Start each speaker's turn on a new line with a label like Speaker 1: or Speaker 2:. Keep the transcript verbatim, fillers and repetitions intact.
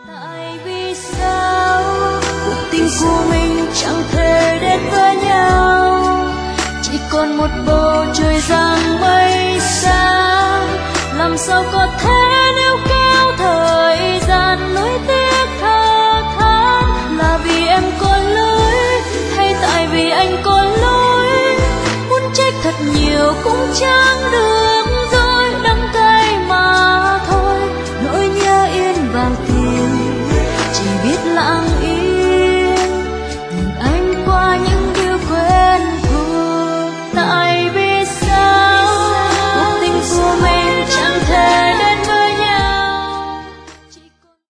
Speaker 1: Tại vì sao cuộc tình của mình chẳng thể đến với nhau, chỉ còn một bầu trời giăng mây xa. Làm sao có thể níu kéo thời gian nuối tiếc thơ than? Là vì em có lỗi hay tại vì anh có lỗi? Muốn trách thật nhiều cũng chẳng được.